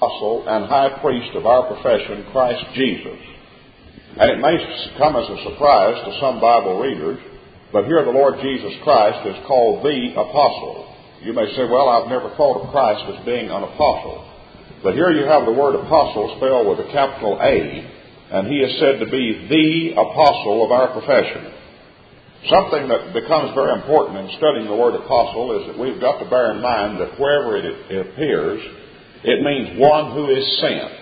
apostle and high priest of our profession, Christ Jesus. And it may come as a surprise to some Bible readers, but here the Lord Jesus Christ is called the apostle. You may say, well, I've never thought of Christ as being an apostle. But here you have the word apostle spelled with a capital A, and he is said to be the apostle of our profession. Something that becomes very important in studying the word apostle is that we've got to bear in mind that wherever it appears, it means one who is sent.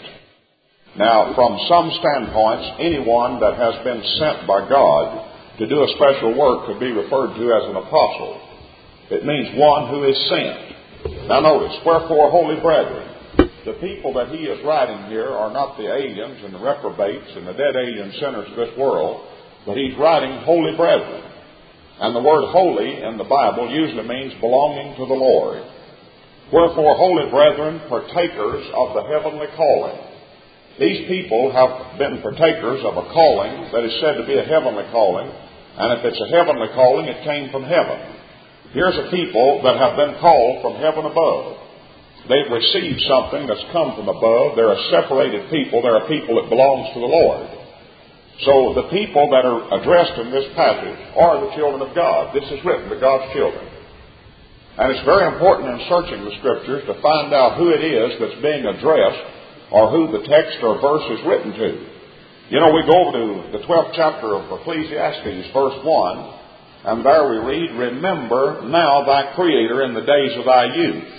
Now, from some standpoints, anyone that has been sent by God to do a special work could be referred to as an apostle. It means one who is sent. Now notice, wherefore, holy brethren, the people that he is writing here are not the aliens and the reprobates and the dead alien sinners of this world, but he's writing holy brethren. And the word holy in the Bible usually means belonging to the Lord. Wherefore, holy brethren, partakers of the heavenly calling. These people have been partakers of a calling that is said to be a heavenly calling, and if it's a heavenly calling, it came from heaven. Here's a people that have been called from heaven above. They've received something that's come from above. They're a separated people. They're a people that belongs to the Lord. So the people that are addressed in this passage are the children of God. This is written to God's children. And it's very important in searching the Scriptures to find out who it is that's being addressed or who the text or verse is written to. You know, we go over to the 12th chapter of Ecclesiastes, verse 1, and there we read, remember now thy Creator in the days of thy youth.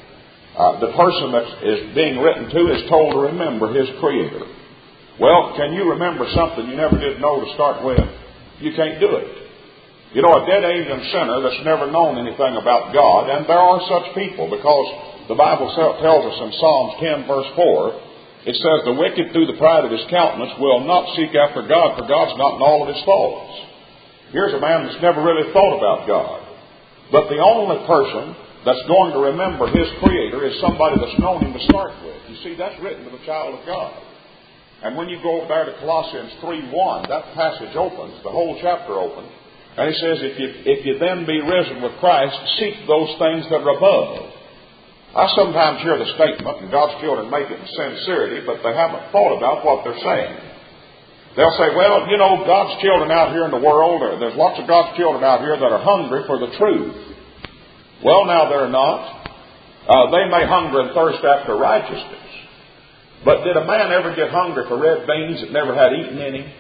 The person that is being written to is told to remember his Creator. Well, can you remember something you never did know to start with? You can't do it. You know, a dead alien sinner that's never known anything about God, and there are such people, because the Bible tells us in Psalms 10, verse 4, it says, the wicked through the pride of his countenance will not seek after God, for God's not in all of his thoughts. Here's a man that's never really thought about God. But the only person that's going to remember his Creator is somebody that's known him to start with. You see, that's written to the child of God. And when you go there to Colossians 3:1, that passage opens, the whole chapter opens, and it says, if you then be risen with Christ, seek those things that are above. I sometimes hear the statement, and God's children make it in sincerity, but they haven't thought about what they're saying. They'll say, well, you know, God's children out here in the world, there's lots of God's children out here that are hungry for the truth. Well, now they're not. They may hunger and thirst after righteousness. But did a man ever get hungry for red beans that never had eaten in him?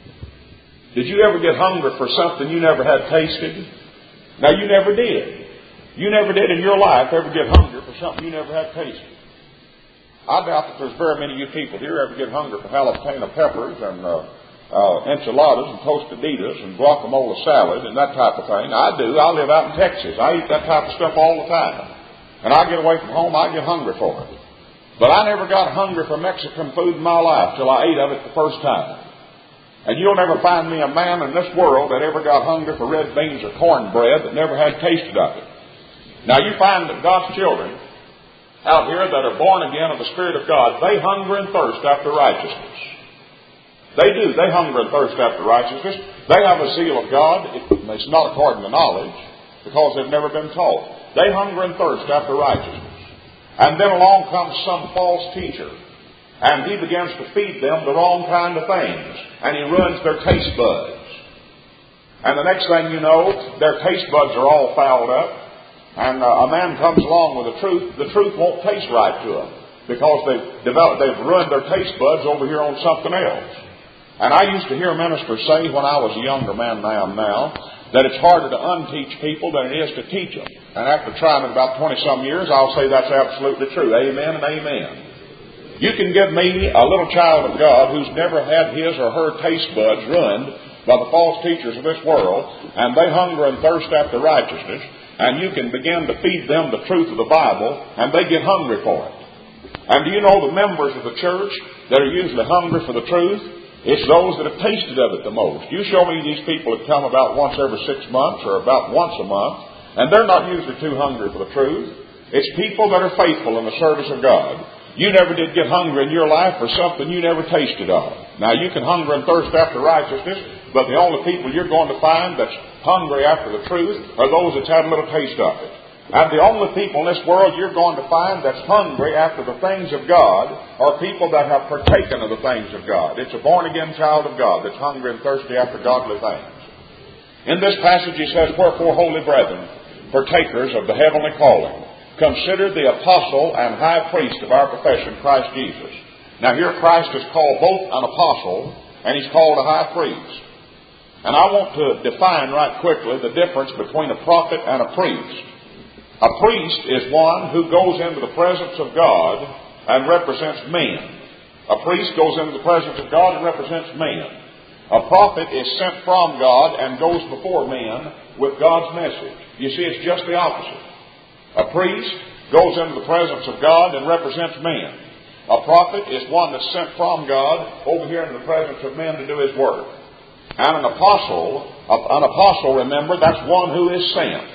Did you ever get hungry for something you never had tasted? Now, you never did. You never did in your life ever get hungry for something you never had tasted. I doubt that there's very many of you people here ever get hungry for jalapeno peppers and enchiladas and tostaditas and guacamole salad and that type of thing. I do. I live out in Texas. I eat that type of stuff all the time. And I get away from home, I get hungry for it. But I never got hungry for Mexican food in my life till I ate of it the first time. And you'll never find me a man in this world that ever got hungry for red beans or cornbread that never had tasted of it. Now you find that God's children out here that are born again of the Spirit of God, they hunger and thirst after righteousness. They do. They hunger and thirst after righteousness. They have a zeal of God. It's not according to knowledge, because they've never been taught. They hunger and thirst after righteousness. And then along comes some false teacher, and he begins to feed them the wrong kind of things, and he ruins their taste buds. And the next thing you know, their taste buds are all fouled up, and a man comes along with the truth won't taste right to them, because they've ruined their taste buds over here on something else. And I used to hear ministers say when I was a younger man than I am now, that it's harder to unteach people than it is to teach them. And after trying it about 20-some years, I'll say that's absolutely true. Amen and amen. You can give me a little child of God who's never had his or her taste buds ruined by the false teachers of this world, and they hunger and thirst after righteousness, and you can begin to feed them the truth of the Bible, and they get hungry for it. And do you know the members of the church that are usually hungry for the truth? It's those that have tasted of it the most. You show me these people that come about once every 6 months or about once a month, and they're not usually too hungry for the truth. It's people that are faithful in the service of God. You never did get hungry in your life for something you never tasted of. Now, you can hunger and thirst after righteousness, but the only people you're going to find that's hungry after the truth are those that's had a little taste of it. And the only people in this world you're going to find that's hungry after the things of God are people that have partaken of the things of God. It's a born-again child of God that's hungry and thirsty after godly things. In this passage he says, "Wherefore, holy brethren, partakers of the heavenly calling, consider the apostle and high priest of our profession, Christ Jesus." Now here Christ is called both an apostle and he's called a high priest. And I want to define right quickly the difference between a prophet and a priest. A priest is one who goes into the presence of God and represents men. A priest goes into the presence of God and represents men. A prophet is sent from God and goes before men with God's message. You see, it's just the opposite. A priest goes into the presence of God and represents men. A prophet is one that's sent from God over here in the presence of men to do his work. And an apostle, remember, that's one who is sent.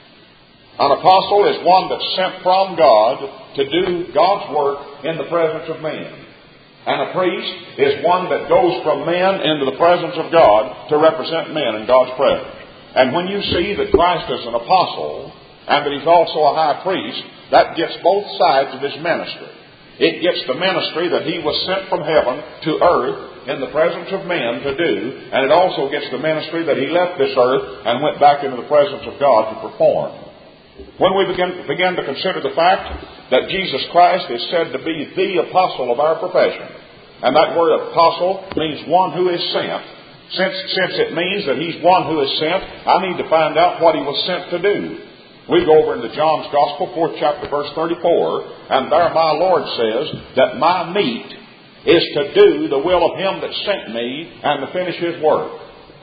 An apostle is one that's sent from God to do God's work in the presence of men. And a priest is one that goes from men into the presence of God to represent men in God's presence. And when you see that Christ is an apostle and that he's also a high priest, that gets both sides of his ministry. It gets the ministry that he was sent from heaven to earth in the presence of men to do, and it also gets the ministry that he left this earth and went back into the presence of God to perform. When we begin to consider the fact that Jesus Christ is said to be the apostle of our profession, and that word apostle means one who is sent. Since it means that he's one who is sent, I need to find out what he was sent to do. We go over into John's Gospel, 4th chapter, verse 34, and there my Lord says that my meat is to do the will of him that sent me and to finish his work.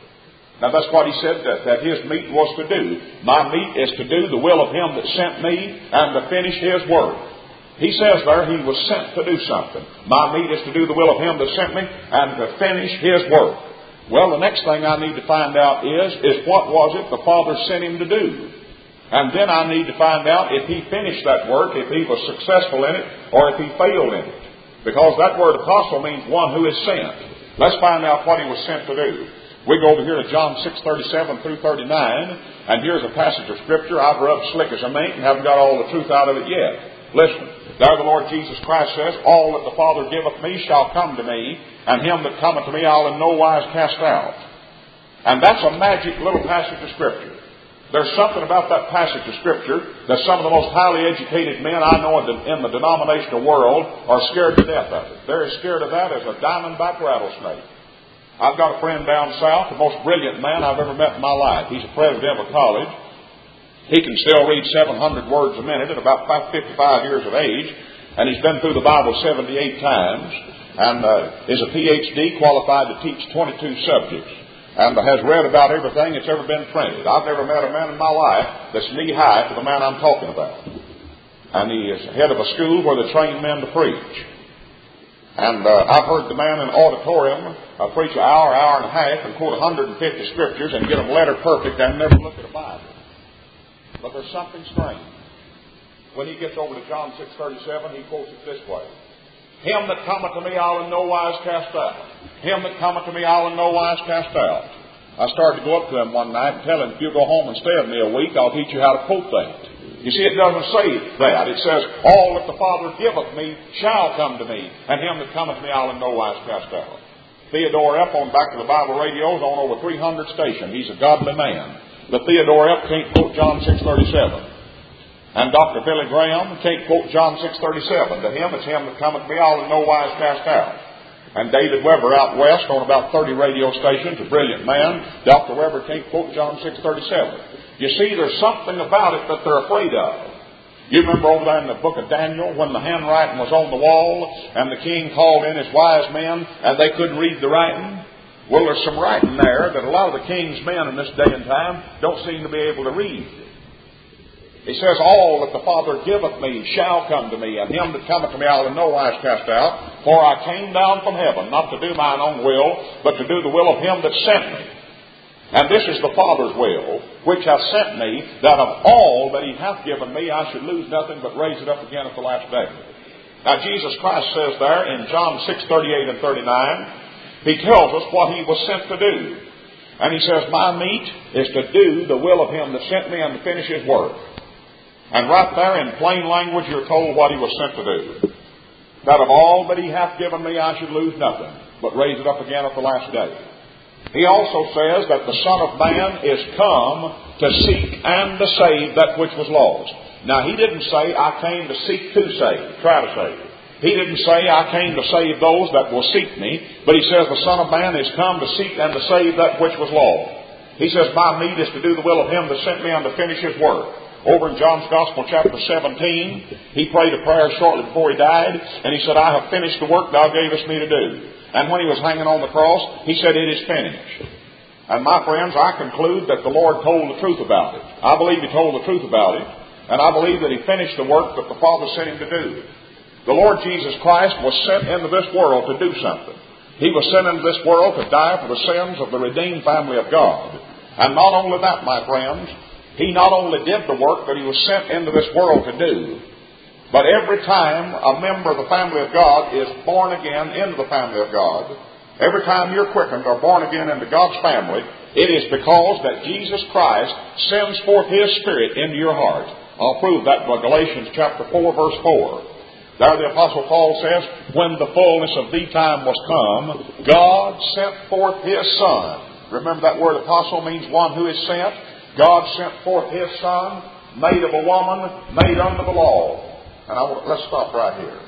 Now that's what he said that his meat was to do. My meat is to do the will of him that sent me and to finish his work. He says there he was sent to do something. My meat is to do the will of him that sent me and to finish his work. Well, the next thing I need to find out is what was it the Father sent him to do? And then I need to find out if he finished that work, if he was successful in it, or if he failed in it. Because that word apostle means one who is sent. Let's find out what he was sent to do. We go over here to John 6:37 through 39, and here's a passage of Scripture I've rubbed slick as a mink and haven't got all the truth out of it yet. Listen, there the Lord Jesus Christ says, "All that the Father giveth me shall come to me, and him that cometh to me I'll in no wise cast out." And that's a magic little passage of Scripture. There's something about that passage of Scripture that some of the most highly educated men I know in the denominational world are scared to death of it. They're as scared of that as a diamondback rattlesnake. I've got a friend down south, the most brilliant man I've ever met in my life. He's a president of a college. He can still read 700 words a minute at about 55 years of age, and he's been through the Bible 78 times, and is a PhD, qualified to teach 22 subjects, and has read about everything that's ever been printed. I've never met a man in my life that's knee-high to the man I'm talking about. And he is head of a school where they train men to preach. And I've heard the man in an auditorium preach an hour and a half and quote 150 scriptures and get them letter perfect and never look at a Bible. But there's something strange. When he gets over to John 6:37, he quotes it this way. "Him that cometh to me I'll in no wise cast out. Him that cometh to me I'll in no wise cast out." I started to go up to him one night and tell him, "If you go home and stay with me a week, I'll teach you how to quote that." You see, it doesn't say that. It says, "All that the Father giveth me shall come to me, and him that cometh to me I'll in no wise cast out." Theodore F. on Back to the Bible Radio is on over 300 stations. He's a godly man. But Theodore F. can't quote John 6:37. And Dr. Billy Graham can't quote John 6:37. To him, it's him that cometh to me I'll in no wise cast out. And David Weber out west on about 30 radio stations, a brilliant man, Dr. Weber can't quote John 6:37. You see, there's something about it that they're afraid of. You remember over there in the book of Daniel when the handwriting was on the wall and the king called in his wise men and they couldn't read the writing? Well, there's some writing there that a lot of the king's men in this day and time don't seem to be able to read. He says, "All that the Father giveth me shall come to me, and him that cometh to me I'll in no wise cast out. For I came down from heaven, not to do mine own will, but to do the will of him that sent me. And this is the Father's will, which hath sent me, that of all that he hath given me I should lose nothing, but raise it up again at the last day." Now Jesus Christ says there in John 6:38 and 39, he tells us what he was sent to do. And he says, "My meat is to do the will of him that sent me and to finish his work." And right there in plain language you're told what He was sent to do. That of all that He hath given me I should lose nothing, but raise it up again at the last day. He also says that the Son of Man is come to seek and to save that which was lost. Now He didn't say, I came to seek to save, try to save. He didn't say, I came to save those that will seek me, but He says the Son of Man is come to seek and to save that which was lost. He says, my meat is to do the will of Him that sent me and to finish His work. Over in John's Gospel, chapter 17, He prayed a prayer shortly before He died, and He said, I have finished the work Thou gavest me to do. And when He was hanging on the cross, He said, it is finished. And my friends, I conclude that the Lord told the truth about it. I believe He told the truth about it, and I believe that He finished the work that the Father sent Him to do. The Lord Jesus Christ was sent into this world to do something. He was sent into this world to die for the sins of the redeemed family of God. And not only that, my friends, He not only did the work that He was sent into this world to do, but every time a member of the family of God is born again into the family of God, every time you're quickened or born again into God's family, it is because that Jesus Christ sends forth His Spirit into your heart. I'll prove that by Galatians chapter 4, verse 4. There the Apostle Paul says, when the fullness of the time was come, God sent forth His Son. Remember that word apostle means one who is sent. God sent forth His Son, made of a woman, made under the law. And let's stop right here.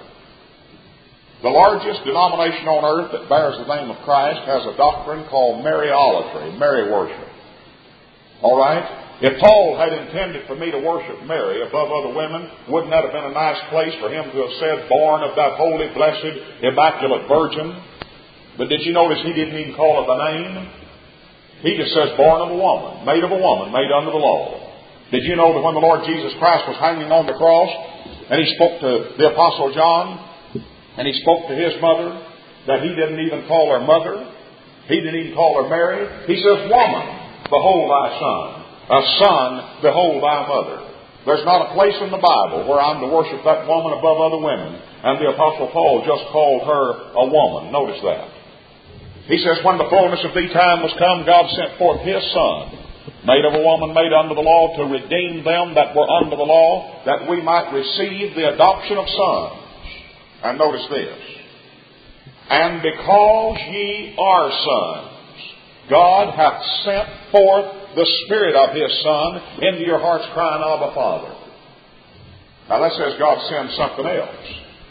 The largest denomination on earth that bears the name of Christ has a doctrine called Mariolatry, Mary worship. All right? If Paul had intended for me to worship Mary above other women, wouldn't that have been a nice place for him to have said, born of that holy, blessed, immaculate virgin? But did you notice he didn't even call her by name? He just says, born of a woman, made under the law. Did you know that when the Lord Jesus Christ was hanging on the cross, and He spoke to the Apostle John, and He spoke to his mother, that He didn't even call her mother, He didn't even call her Mary. He says, woman, behold thy son. A son, behold thy mother. There's not a place in the Bible where I'm to worship that woman above other women, and the Apostle Paul just called her a woman. Notice that. He says, when the fullness of the time was come, God sent forth His Son, made of a woman, made under the law, to redeem them that were under the law, that we might receive the adoption of sons. And notice this. And because ye are sons, God hath sent forth the Spirit of His Son into your hearts, crying, Abba, Father. Now that says God sends something else.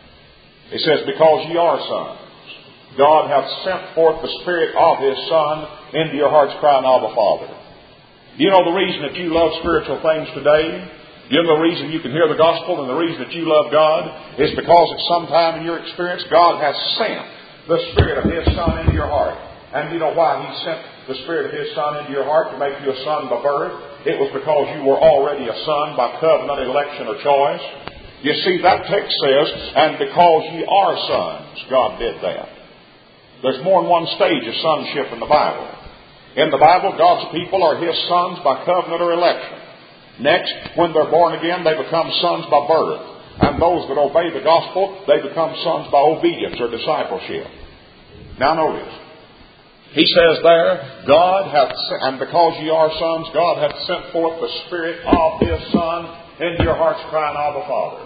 It says, because ye are sons, God hath sent forth the Spirit of His Son into your hearts, crying, Abba, Father. Do you know the reason that you love spiritual things today? Do you know the reason you can hear the gospel and the reason that you love God? Is because at some time in your experience, God has sent the Spirit of His Son into your heart. And you know why He sent the Spirit of His Son into your heart? To make you a son by birth. It was because you were already a son by covenant, election, or choice. You see, that text says, and because ye are sons, God did that. There's more than one stage of sonship in the Bible. In the Bible, God's people are His sons by covenant or election. Next, when they're born again, they become sons by birth. And those that obey the gospel, they become sons by obedience or discipleship. Now notice. He says there, God hath, and because ye are sons, God hath sent forth the Spirit of His Son into your hearts, crying, Abba, Father.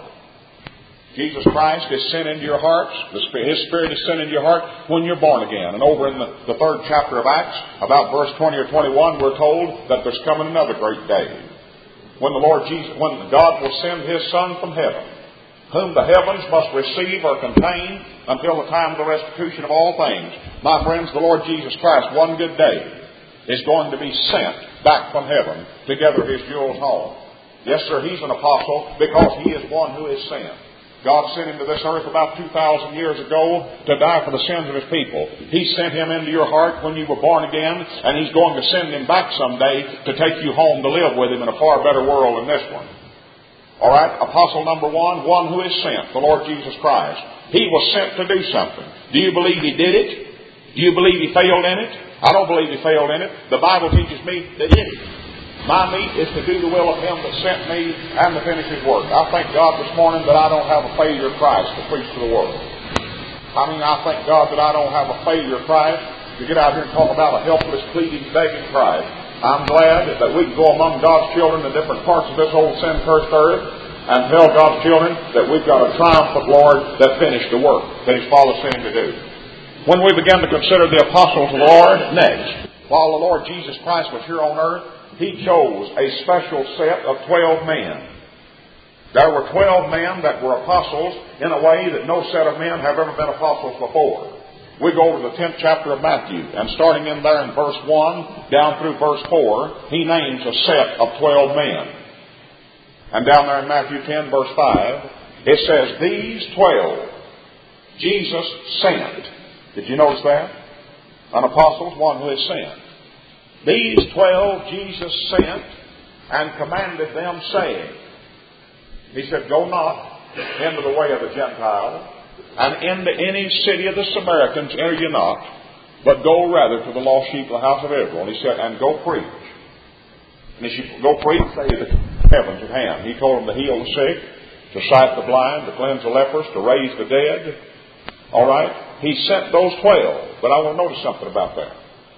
Jesus Christ is sent into your hearts. His Spirit is sent into your heart when you're born again. And over in the 3rd chapter of Acts, about verse 20 or 21, we're told that there's coming another great day. When God will send His Son from heaven, whom the heavens must receive or contain until the time of the restitution of all things. My friends, the Lord Jesus Christ, one good day, is going to be sent back from heaven to gather His jewels home. Yes, sir, He's an apostle because He is one who is sent. God sent Him to this earth about 2,000 years ago to die for the sins of His people. He sent Him into your heart when you were born again, and He's going to send Him back someday to take you home to live with Him in a far better world than this one. All right, apostle number one who is sent, the Lord Jesus Christ. He was sent to do something. Do you believe He did it? Do you believe He failed in it? I don't believe He failed in it. The Bible teaches me that He did. My meat is to do the will of Him that sent me and to finish His work. I thank God this morning that I don't have a failure Christ to preach to the world. I thank God that I don't have a failure Christ to get out here and talk about a helpless, pleading, begging Christ. I'm glad that we can go among God's children in different parts of this old sin-cursed earth and tell God's children that we've got a triumphant Lord that finished the work that His Father sent Him to do. When we begin to consider the apostles of the Lord next, while the Lord Jesus Christ was here on earth, He chose a special set of 12 men. There were 12 men that were apostles in a way that no set of men have ever been apostles before. We go over to the 10th chapter of Matthew, and starting in there in verse 1 down through verse 4, He names a set of 12 men. And down there in Matthew 10 verse 5, it says, "These 12 Jesus sent." Did you notice that? An apostle is one who is sent. "These 12 Jesus sent and commanded them, saying," He said, "Go not into the way of the Gentiles, and into any city of the Samaritans enter ye not, but go rather to the lost sheep of the house of Israel." And He said, "And go preach." And as you go preach, say the heavens at hand. He told them to heal the sick, to sight the blind, to cleanse the lepers, to raise the dead. All right? He sent those 12. But I want to notice something about that.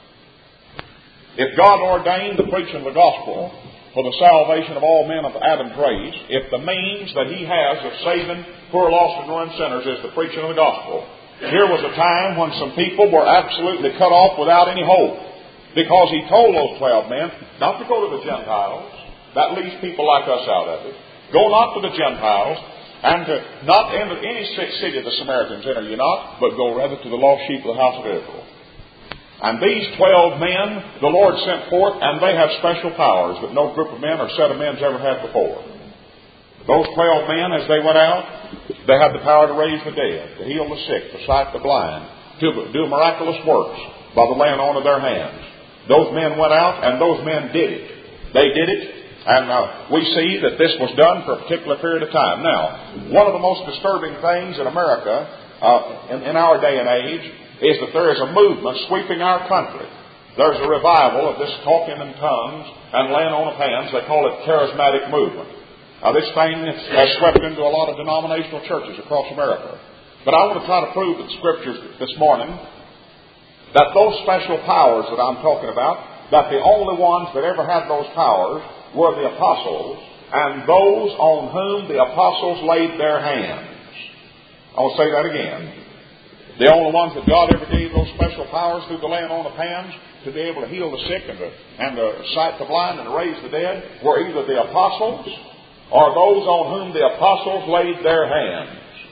If God ordained the preaching of the gospel for the salvation of all men of Adam's race, if the means that He has of saving poor lost and ruined sinners is the preaching of the gospel, here was a time when some people were absolutely cut off without any hope. Because He told those 12 men not to go to the Gentiles. That leaves people like us out of it. Go not to the Gentiles, and to not enter any city of the Samaritans enter ye not, but go rather to the lost sheep of the house of Israel. And these 12 men the Lord sent forth, and they have special powers that no group of men or set of men has ever had before. Those 12 men, as they went out, they had the power to raise the dead, to heal the sick, to sight the blind, to do miraculous works by the laying on of their hands. Those men went out, and those men did it. They did it, and we see that this was done for a particular period of time. Now, one of the most disturbing things in America in our day and age is that there is a movement sweeping our country. There's a revival of this talking in tongues and laying on of hands. They call it charismatic movement. Now, this thing has swept into a lot of denominational churches across America. But I want to try to prove with Scriptures this morning that those special powers that I'm talking about, that the only ones that ever had those powers were the apostles, and those on whom the apostles laid their hands. I'll say that again. The only ones that God ever gave those special powers through the laying on of hands to be able to heal the sick and to sight the blind and to raise the dead were either the apostles or those on whom the apostles laid their hands.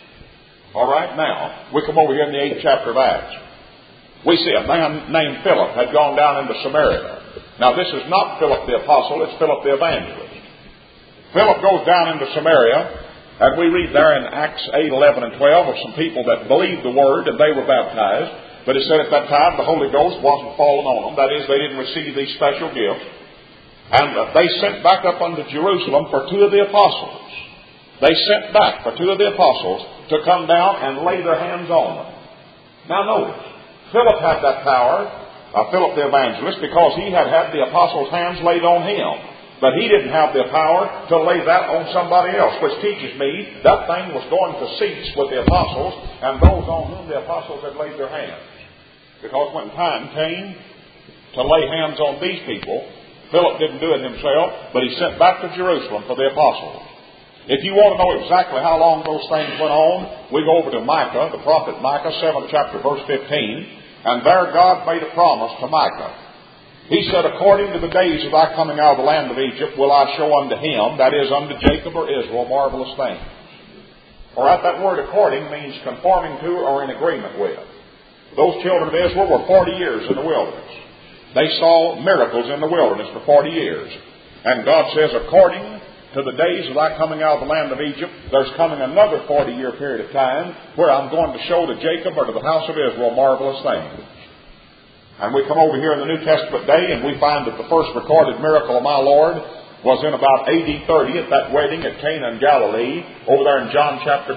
All right, now, we come over here in the 8th chapter of Acts. We see a man named Philip had gone down into Samaria. Now, this is not Philip the apostle, it's Philip the evangelist. Philip goes down into Samaria, and we read there in Acts 8, 11, and 12 of some people that believed the word and they were baptized. But it said at that time the Holy Ghost wasn't falling on them. That is, they didn't receive these special gifts. And they sent back up unto Jerusalem for 2 of the apostles. They sent back for 2 of the apostles to come down and lay their hands on them. Now notice, Philip had that power, Philip the evangelist, because he had had the apostles' hands laid on him. But he didn't have the power to lay that on somebody else, which teaches me that thing was going to cease with the apostles and those on whom the apostles had laid their hands. Because when time came to lay hands on these people, Philip didn't do it himself, but he sent back to Jerusalem for the apostles. If you want to know exactly how long those things went on, we go over to Micah, the prophet Micah, 7th chapter, verse 15. And there God made a promise to Micah. He said, according to the days of thy coming out of the land of Egypt, will I show unto him, that is, unto Jacob or Israel, marvelous things. All right, that word according means conforming to or in agreement with. Those children of Israel were 40 years in the wilderness. They saw miracles in the wilderness for 40 years. And God says, according to the days of thy coming out of the land of Egypt, there's coming another 40-year period of time where I'm going to show to Jacob or to the house of Israel marvelous things. And we come over here in the New Testament day and we find that the first recorded miracle of my Lord was in about AD 30 at that wedding at Cana in Galilee over there in John chapter 2.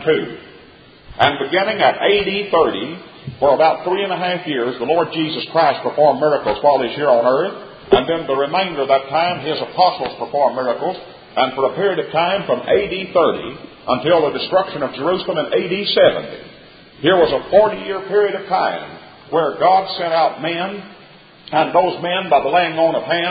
And beginning at AD 30, for about 3.5 years, the Lord Jesus Christ performed miracles while He's here on earth. And then the remainder of that time, His apostles performed miracles. And for a period of time from AD 30 until the destruction of Jerusalem in AD 70, here was a 40-year period of time where God sent out men, and those men, by the laying on of hands,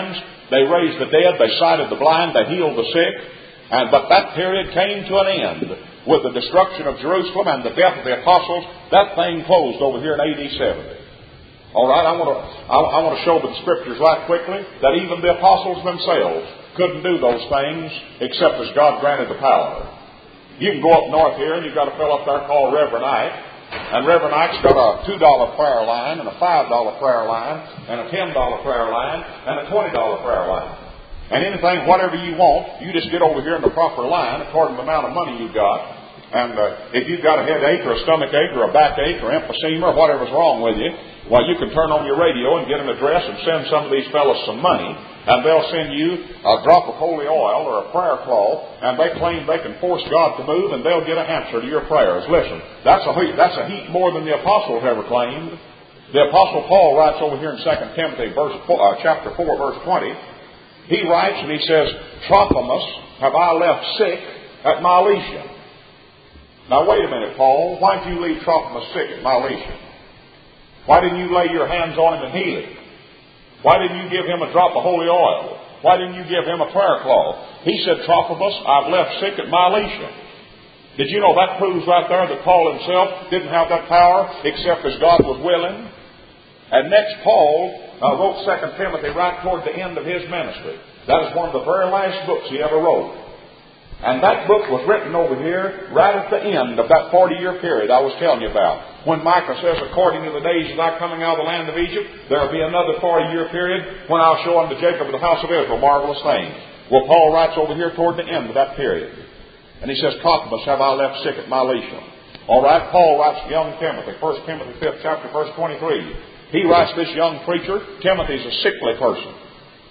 They raised the dead. They sighted the blind. They healed the sick. But that period came to an end with the destruction of Jerusalem and the death of the apostles. That thing closed over here in AD 70. All right, I want to show the Scriptures right quickly that even the apostles themselves couldn't do those things except as God granted the power. You can go up north here and you've got a fellow up there called Reverend Ike. And Reverend Ike's got a $2 prayer line and a $5 prayer line and a $10 prayer line and a $20 prayer line. And anything, whatever you want, you just get over here in the proper line according to the amount of money you've got. And if you've got a headache or a stomach ache or a backache or emphysema or whatever's wrong with you, well, you can turn on your radio and get an address and send some of these fellows some money. And they'll send you a drop of holy oil or a prayer cloth, and they claim they can force God to move, and they'll get an answer to your prayers. Listen, that's a heap more than the apostles ever claimed. The apostle Paul writes over here in 2 Timothy chapter 4, verse 20. He writes and he says, Trophimus have I left sick at Milesia. Now wait a minute, Paul. Why did you leave Trophimus sick at Milesia? Why didn't you lay your hands on him and heal him? Why didn't you give him a drop of holy oil? Why didn't you give him a prayer cloth? He said, Trophimus, I've left sick at Milesia. Did you know that proves right there that Paul himself didn't have that power except as God was willing? And next, Paul wrote 2 Timothy right toward the end of his ministry. That is one of the very last books he ever wrote. And that book was written over here right at the end of that 40-year period I was telling you about. When Micah says, according to the days of thy coming out of the land of Egypt, there will be another 40-year period when I'll show unto Jacob and the house of Israel marvelous things. Well, Paul writes over here toward the end of that period. And he says, Trophimus have I left sick at Milesia. All right, Paul writes to young Timothy, 1 Timothy 5th chapter, verse 23. He writes this young preacher, Timothy's a sickly person.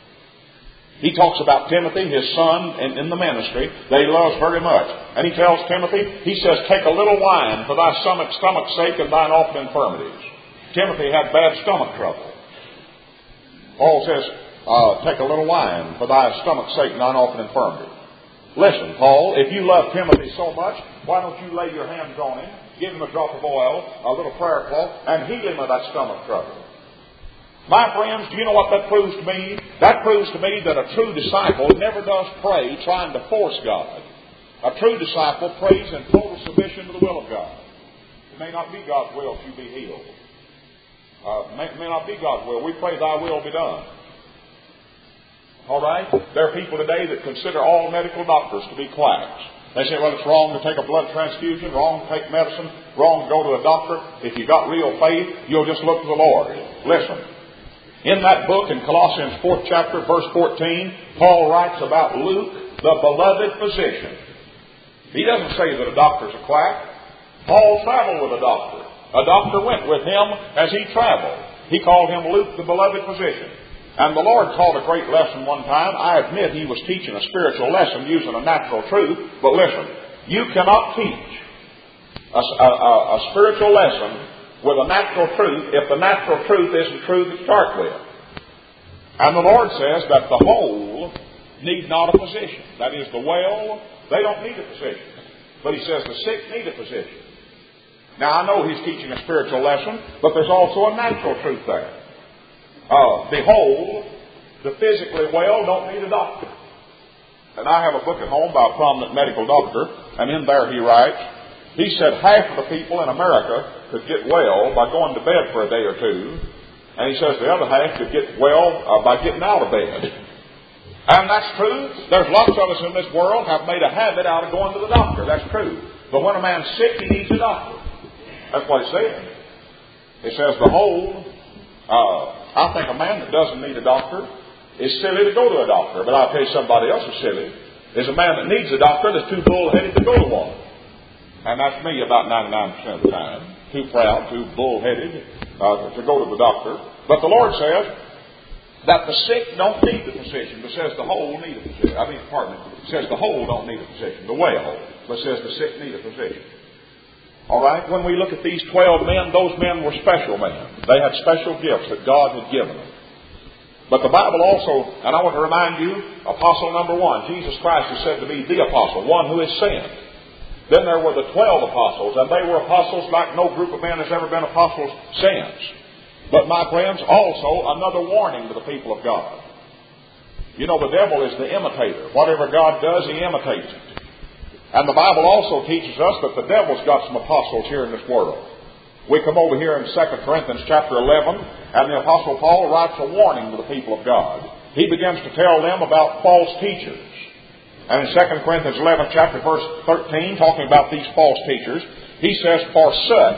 He talks about Timothy, his son, in the ministry that he loves very much. And he tells Timothy, he says, take a little wine for thy stomach's sake and thine often infirmities. Timothy had bad stomach trouble. Paul says, take a little wine for thy stomach's sake and thine often infirmities. Listen, Paul, if you love Timothy so much, why don't you lay your hands on him, give him a drop of oil, a little prayer cloth, and heal him of that stomach trouble? My friends, do you know what that proves to me? That proves to me that a true disciple never does pray trying to force God. A true disciple prays in total submission to the will of God. It may not be God's will that you be healed. It may not be God's will. We pray thy will be done. All right? There are people today that consider all medical doctors to be quacks. They say, well, it's wrong to take a blood transfusion, wrong to take medicine, wrong to go to a doctor. If you've got real faith, you'll just look to the Lord. Listen. In that book, in Colossians 4th chapter, verse 14, Paul writes about Luke, the beloved physician. He doesn't say that a doctor's a quack. Paul traveled with a doctor. A doctor went with him as he traveled. He called him Luke, the beloved physician. And the Lord taught a great lesson one time. I admit he was teaching a spiritual lesson using a natural truth. But listen, you cannot teach a spiritual lesson with a natural truth if the natural truth isn't true to start with. And the Lord says that the whole need not a physician. That is, the well, they don't need a physician. But he says the sick need a physician. Now, I know he's teaching a spiritual lesson, but there's also a natural truth there. The whole, the physically well, don't need a doctor. And I have a book at home by a prominent medical doctor, and in there he writes, he said half of the people in America could get well by going to bed for a day or two. And he says the other half could get well by getting out of bed. And that's true. There's lots of us in this world have made a habit out of going to the doctor. That's true. But when a man's sick, he needs a doctor. That's what it says. It says the whole. I think a man that doesn't need a doctor is silly to go to a doctor. But I'll tell you somebody else is silly. There's a man that needs a doctor that's too bullheaded to go to one. And that's me about 99% of the time. Too proud, too bullheaded to go to the doctor. But the Lord says that the sick don't need the physician, but says the whole need a physician. It says the whole don't need a physician. The well, but says the sick need a physician. All right? When we look at these 12 men, those men were special men. They had special gifts that God had given them. But the Bible also, and I want to remind you, apostle number 1, Jesus Christ is said to be the apostle, one who is sent. Then there were the 12 apostles, and they were apostles like no group of men has ever been apostles since. But my friends, also another warning to the people of God. You know, the devil is the imitator. Whatever God does, he imitates it. And the Bible also teaches us that the devil's got some apostles here in this world. We come over here in 2 Corinthians chapter 11, and the Apostle Paul writes a warning to the people of God. He begins to tell them about false teachers. And in 2 Corinthians 11, chapter verse 13, talking about these false teachers, he says, For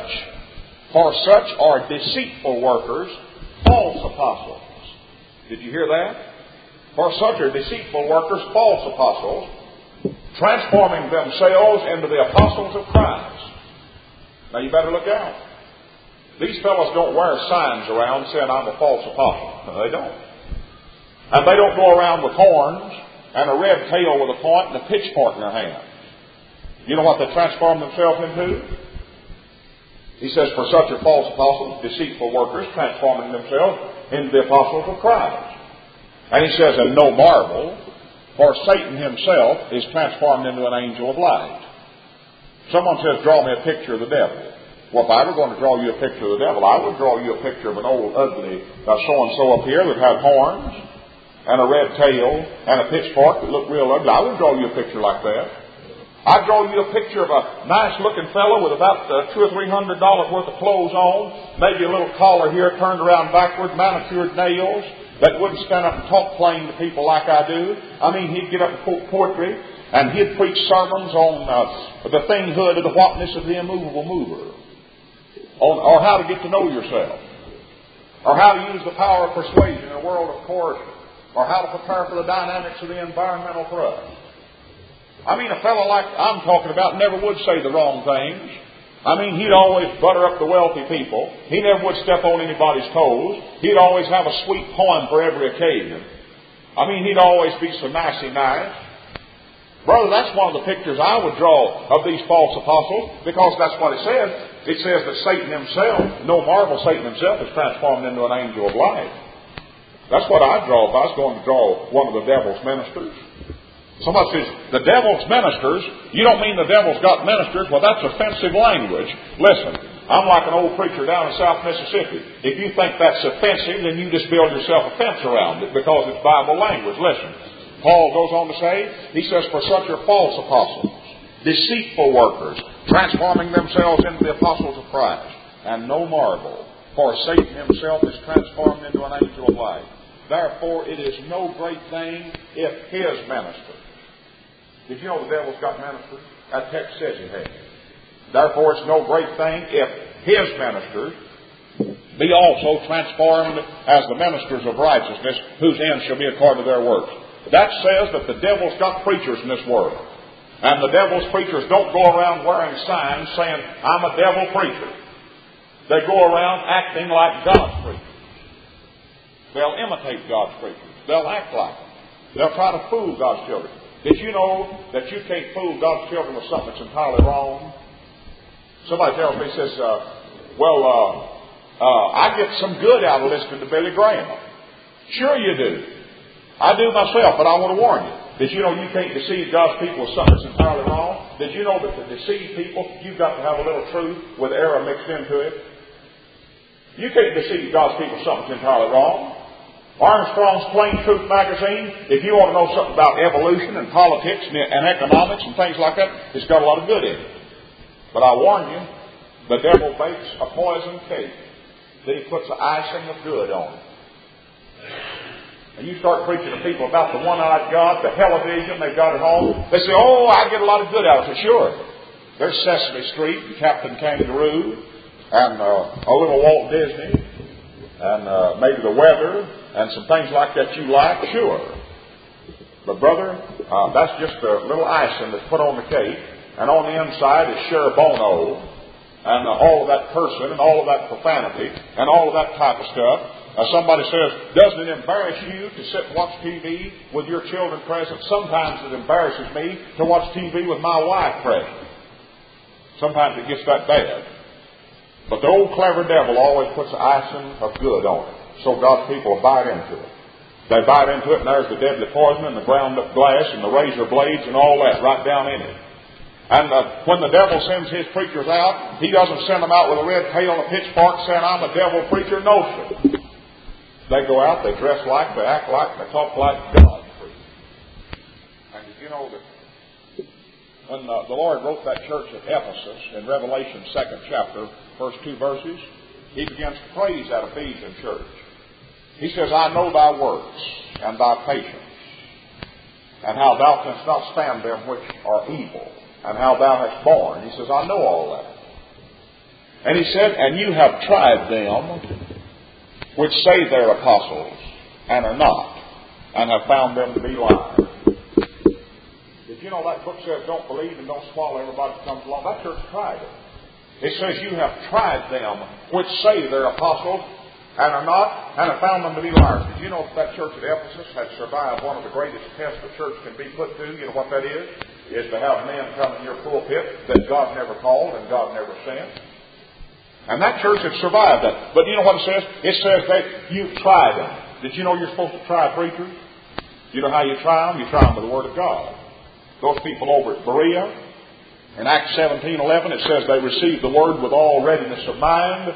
such are deceitful workers, false apostles. Did you hear that? For such are deceitful workers, false apostles, transforming themselves into the apostles of Christ. Now you better look out. These fellows don't wear signs around saying, I'm a false apostle. No, they don't. And they don't go around with horns and a red tail with a point and a pitchfork in their hand. You know what they transform themselves into? He says, For such are false apostles, deceitful workers, transforming themselves into the apostles of Christ. And he says, And no marvel, for Satan himself is transformed into an angel of light. Someone says, Draw me a picture of the devil. Well, if I were going to draw you a picture of the devil, I would draw you a picture of an old, ugly so-and-so up here that had horns and a red tail and a pitchfork that looked real ugly. I would draw you a picture like that. I'd draw you a picture of a nice-looking fellow with about $200 or $300 worth of clothes on, maybe a little collar here turned around backwards, manicured nails, that wouldn't stand up and talk plain to people like I do. I mean, he'd get up and quote poetry, and he'd preach sermons on the thinghood of the whatness of the immovable mover. Or how to get to know yourself. Or how to use the power of persuasion in a world of coercion. Or how to prepare for the dynamics of the environmental thrust. I mean, a fellow like I'm talking about never would say the wrong things. I mean, he'd always butter up the wealthy people. He never would step on anybody's toes. He'd always have a sweet poem for every occasion. I mean, he'd always be so nicey nice. Brother, that's one of the pictures I would draw of these false apostles, because that's what it says. It says that Satan himself, no marvel, Satan himself is transformed into an angel of light. That's what I'd draw if I was going to draw one of the devil's ministers. Somebody says, the devil's ministers, you don't mean the devil's got ministers? Well, that's offensive language. Listen, I'm like an old preacher down in South Mississippi. If you think that's offensive, then you just build yourself a fence around it because it's Bible language. Listen. Paul goes on to say, he says, For such are false apostles, deceitful workers, transforming themselves into the apostles of Christ. And no marvel, for Satan himself is transformed into an angel of light. Therefore, it is no great thing if his ministers. Did you know the devil's got ministers? That text says he has. Therefore, it's no great thing if his ministers be also transformed as the ministers of righteousness, whose end shall be according to their works. That says that the devil's got preachers in this world. And the devil's preachers don't go around wearing signs saying, I'm a devil preacher. They go around acting like God's preachers. They'll imitate God's preachers. They'll act like them. They'll try to fool God's children. Did you know that you can't fool God's children with something that's entirely wrong? Somebody tells me, says, I get some good out of listening to Billy Graham. Sure you do. I do myself, but I want to warn you. Did you know you can't deceive God's people with something that's entirely wrong? Did you know that to deceive people, you've got to have a little truth with error mixed into it? You can't deceive God's people with something that's entirely wrong. Armstrong's Plain Truth magazine, if you want to know something about evolution and politics and economics and things like that, it's got a lot of good in it. But I warn you, the devil bakes a poison cake. Then he puts the icing of good on it. And you start preaching to people about the one-eyed God, the television they've got at home. They say, oh, I get a lot of good out of it. Sure. There's Sesame Street and Captain Kangaroo and a little Walt Disney and maybe the weather and some things like that you like. Sure. But, brother, that's just a little icing that's put on the cake. And on the inside is Cher Bono and all of that cursing and all of that profanity and all of that type of stuff. Somebody says, doesn't it embarrass you to sit and watch TV with your children present? Sometimes it embarrasses me to watch TV with my wife present. Sometimes it gets that bad. But the old clever devil always puts the icing of good on it. So God's people bite into it. They bite into it and there's the deadly poison and the ground up glass and the razor blades and all that right down in it. And when the devil sends his preachers out, he doesn't send them out with a red tail and a pitchfork saying, I'm a devil preacher. No, sir. They go out, they dress like, they act like, they talk like God. Did you know that when the Lord wrote that church at Ephesus in Revelation 2nd chapter, first 2 verses, He begins to praise that Ephesian church. He says, I know thy works and thy patience, and how thou canst not stand them which are evil, and how thou hast borne. He says, I know all that. And He said, and you have tried them which say they're apostles, and are not, and have found them to be liars. Did you know that book says, don't believe and don't swallow everybody that comes along? That church tried it. It says, you have tried them which say they're apostles, and are not, and have found them to be liars. Did you know that church at Ephesus had survived one of the greatest tests a church can be put to? You know what that is? Is to have men come in your pulpit that God never called and God never sent. And that church had survived that. But you know what it says? It says that you've tried them. Did you know you're supposed to try preachers? You know how you try them? You try them with the Word of God. Those people over at Berea, in Acts 17:11, it says they received the Word with all readiness of mind.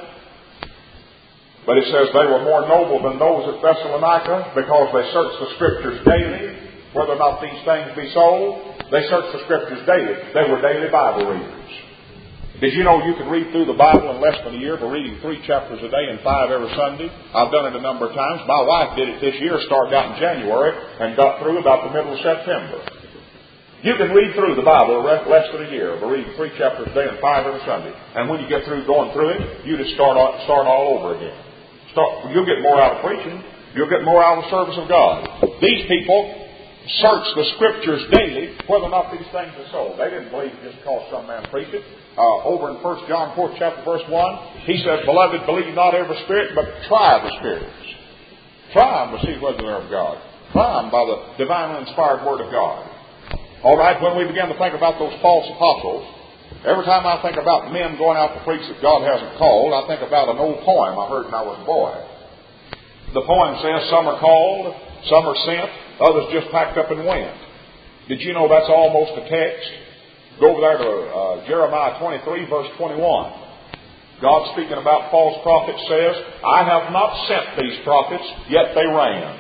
But it says they were more noble than those at Thessalonica because they searched the Scriptures daily, whether or not these things be so. They searched the Scriptures daily. They were daily Bible readers. Did you know you could read through the Bible in less than a year by reading 3 chapters a day and 5 every Sunday? I've done it a number of times. My wife did it this year, started out in January, and got through about the middle of September. You can read through the Bible less than a year by reading 3 chapters a day and 5 every Sunday. And when you get through going through it, you just start all over again. You'll get more out of preaching. You'll get more out of the service of God. These people search the Scriptures daily, whether or not these things are so. They didn't believe just because some man preached it. Over in 1 John 4th chapter verse 1, he says, Beloved, believe not every spirit, but try the spirits. Try them to see whether they're of God. Try them by the divinely inspired Word of God. All right, when we begin to think about those false apostles, every time I think about men going out to preach that God hasn't called, I think about an old poem I heard when I was a boy. The poem says, some are called, some are sent, others just packed up and went. Did you know that's almost a text? Go over there to Jeremiah 23, verse 21. God, speaking about false prophets, says, I have not sent these prophets, yet they ran.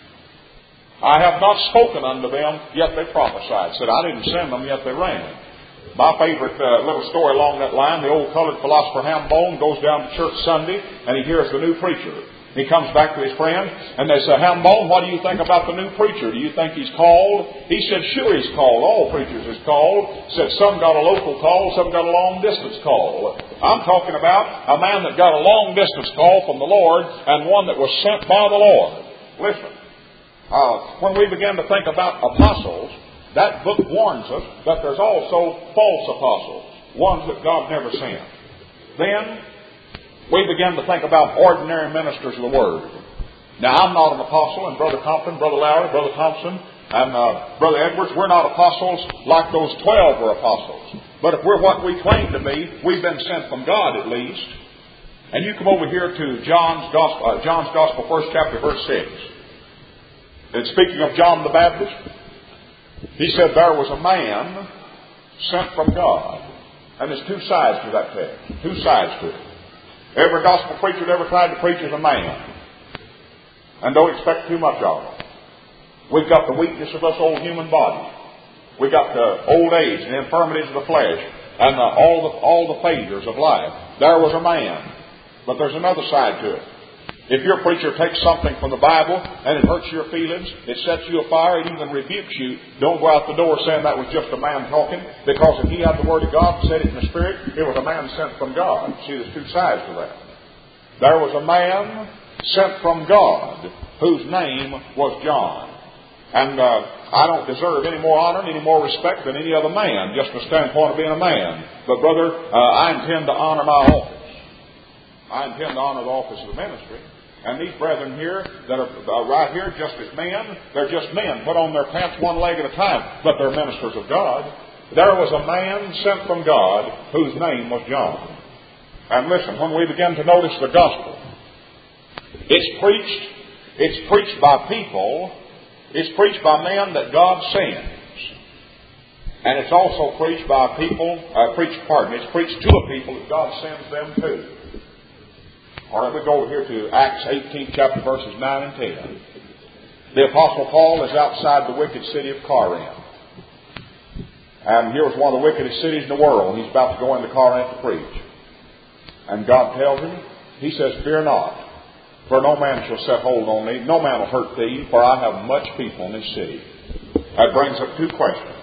I have not spoken unto them, yet they prophesied. Said, I didn't send them, yet they ran. My favorite little story along that line, the old colored philosopher Hambone goes down to church Sunday, and he hears the new preacher. He comes back to his friend, and they say, Hambone, what do you think about the new preacher? Do you think he's called? He said, sure he's called. All preachers is called. Said, some got a local call, some got a long-distance call. I'm talking about a man that got a long-distance call from the Lord, and one that was sent by the Lord. Listen, when we begin to think about apostles, that book warns us that there's also false apostles, ones that God never sent. Then we begin to think about ordinary ministers of the Word. Now, I'm not an apostle, and Brother Compton, Brother Lowry, Brother Thompson, and Brother Edwards, we're not apostles like those 12 were apostles. But if we're what we claim to be, we've been sent from God at least. And you come over here to John's Gospel, 1st chapter, verse 6. And speaking of John the Baptist, he said there was a man sent from God. And there's 2 sides to that text. 2 sides to it. Every gospel preacher that ever tried to preach is a man. And don't expect too much of them. We've got the weakness of us old human bodies. We've got the old age and the infirmities of the flesh. And all the failures of life. There was a man. But there's another side to it. If your preacher takes something from the Bible and it hurts your feelings, it sets you afire, it even rebukes you, don't go out the door saying that was just a man talking, because if he had the Word of God and said it in the Spirit, it was a man sent from God. See, there's 2 sides to that. There was a man sent from God whose name was John. And I don't deserve any more honor, any more respect than any other man, just from the standpoint of being a man. But brother, I intend to honor my office. I intend to honor the office of the ministry. And these brethren here that are right here just as men, they're just men, put on their pants one leg at a time, but they're ministers of God. There was a man sent from God whose name was John. And listen, when we begin to notice the gospel, it's preached by people, it's preached by men that God sends. And it's also preached by people, it's preached to a people that God sends them to. All right, we go over here to Acts 18th chapter, verses 9 and 10. The Apostle Paul is outside the wicked city of Corinth. And here was one of the wickedest cities in the world. He's about to go in the Corinth to preach. And God tells him, He says, "Fear not, for no man shall set hold on thee. No man will hurt thee, for I have much people in this city." That brings up two questions.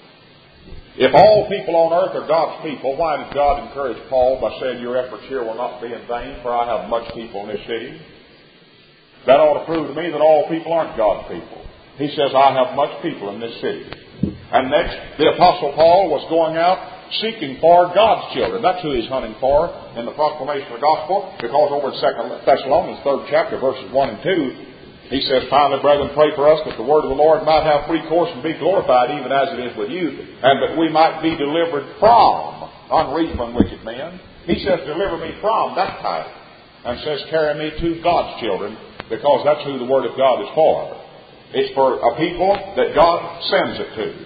If all people on earth are God's people, why did God encourage Paul by saying, "Your efforts here will not be in vain, for I have much people in this city"? That ought to prove to me that all people aren't God's people. He says, "I have much people in this city." And next, the Apostle Paul was going out seeking for God's children. That's who he's hunting for in the proclamation of the gospel, because over in 2 Thessalonians, 3rd chapter, verses 1 and 2, he says, "Finally, brethren, pray for us that the word of the Lord might have free course and be glorified, even as it is with you, and that we might be delivered from unreasonable and wicked men." He says, "Deliver me from," that type, and says, "Carry me to God's children," because that's who the word of God is for. It's for a people that God sends it to.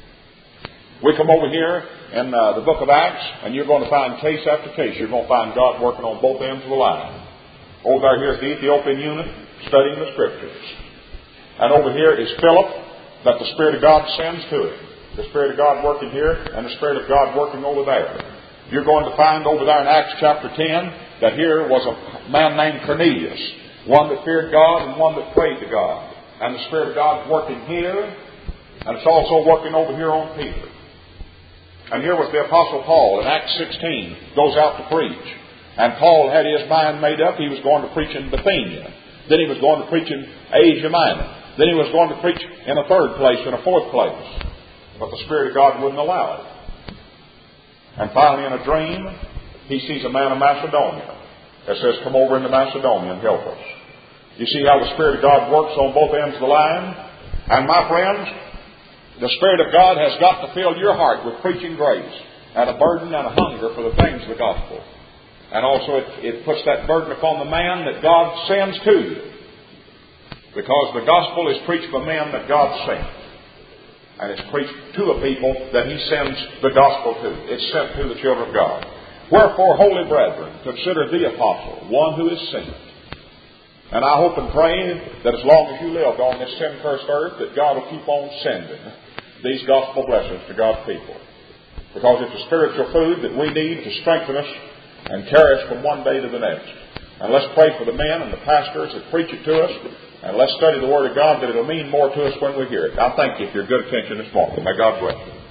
We come over here in the book of Acts, and you're going to find case after case. You're going to find God working on both ends of the line. Over there, here's the Ethiopian eunuch studying the Scriptures. And over here is Philip, that the Spirit of God sends to him. The Spirit of God working here, and the Spirit of God working over there. You're going to find over there in Acts chapter 10, that here was a man named Cornelius, one that feared God and one that prayed to God. And the Spirit of God is working here, and it's also working over here on Peter. And here was the Apostle Paul in Acts 16, goes out to preach. And Paul had his mind made up. He was going to preach in Bithynia. Then he was going to preach in Asia Minor. Then he was going to preach in a third place, in a fourth place. But the Spirit of God wouldn't allow it. And finally, in a dream, he sees a man of Macedonia that says, "Come over into Macedonia and help us." You see how the Spirit of God works on both ends of the line? And my friends, the Spirit of God has got to fill your heart with preaching grace and a burden and a hunger for the things of the gospel. And also it puts that burden upon the man that God sends to you. Because the gospel is preached by men that God sent. And it's preached to a people that He sends the gospel to. It's sent to the children of God. "Wherefore, holy brethren, consider the apostle, one who is sent." And I hope and pray that as long as you live on this sin-cursed earth, that God will keep on sending these gospel blessings to God's people. Because it's a spiritual food that we need to strengthen us and carry us from one day to the next. And let's pray for the men and the pastors that preach it to us. And let's study the Word of God, that it'll mean more to us when we hear it. I thank you for your good attention this morning. May God bless you.